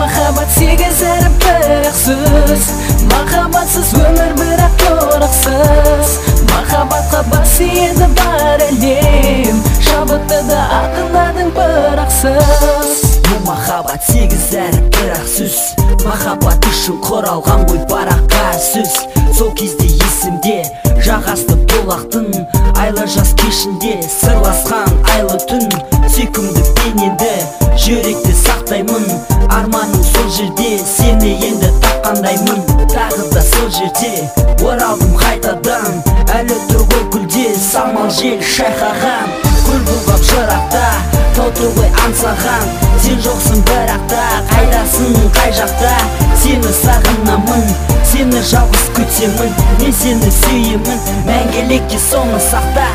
махаббат сегіз әріп бір-ақ сөз, махаббатсыз өмір бірақ тұрақсыз. Махаббатқа бас иеді бар әлем, шабыттады ақындардың бірақсыз. Бұл махаббат сегіз әріп бір-ақ сөз, махаббат үшін құралған ғой параққа сөз. Сол кезде есімде жағасты бұлақтың айлы жаз кешінде сырласқан айлы түн. Сүйкімді бейнеңді жүректе сақтаймын, арманым сол жерде, сені енді тапқандаймын. Тағы да сол жерде оралдым қайтадан, әлі тұр ғой күлде самал жел шайқаған. Көл бұлғап жырақта тауты ғой аңсаған, сен жоқсың бірақта, қайдасың қай жақта. Сені сағынамын, сені жалғыз күтемін, мен сені сүйемін, мәңгілікке соны сақта.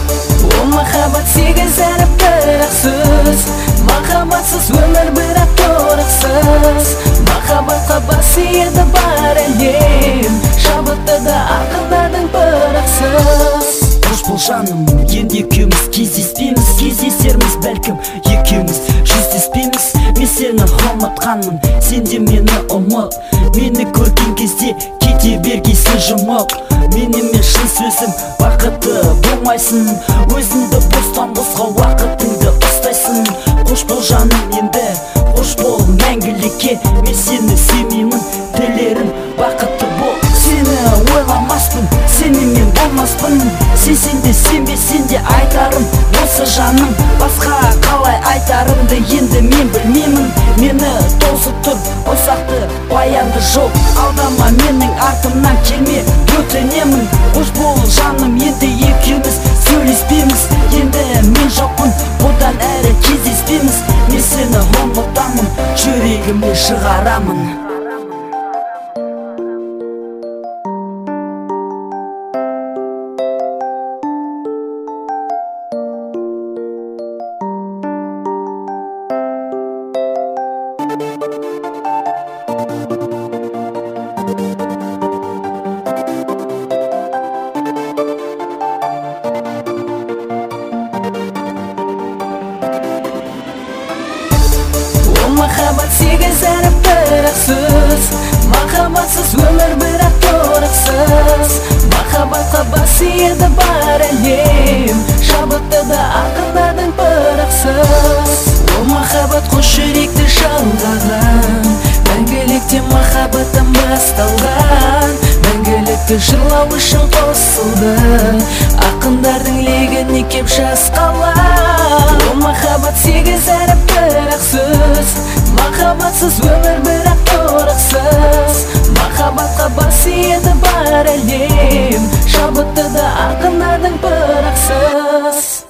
Ол махаббат сегіз әріп бір-ақ сөз, махаббатсыз өмір бірақ тұрақсыз. Махаббатқа бас иеді бар әлем, шабыттады ақындардың бірақсыз. Қош бол жаным, енді екеуміз кездеспейміз, кездесерміз бәлкім екеуміз жүздеспейміз. Мен сені ұмытқанмын, сен де мені ұмыт. Мені көрген кезде кете бергейсің жұмып. Менімен шын сөзім бақытты болмайсың, өзіңді бостан босқа уақытыңды ұстайсың. Қош бол жаным енді, қош бол мәңгілікке, мен сені сүймеймін, тілерім бақытты бол. Сені ойламаспын, сенімен болмаспын, сенсең де сенбесең де айтарым осы жаным. Басқа қалай айтарымды енді мен білмеймін, мені тосып тұр ұзақты баянды жол. Алдама менің артымнан келме, өтінемін. Қош бол жаным, енді екеуміз сөйлеспейміз, енді мен жоқпын, одан әрі кездеспейміз. Мен сені ұмытамын, жүрегіме шығарамын. Махаббат сегіз әріп бір-ақ сөз, махаббатсыз өмір бірақ тұрақсыз. Махаббатқа бас иеді бар әлем, шабыттады ақындардың бірақсыз. Ол махаббат қос жүректі жалғаған, мәңгілікте махаббаттан басталған. Мәңгілікті жырлау үшін қосылды, ақындардың легіне кеп жас қалам. Ол махаббат сегіз әріп бір-ақ сөз, махаббатсыз өмір бірақ тұрақсыз. Махаббатқа бас иеді бар әлем, шабыттады ақындардың бірақсыз.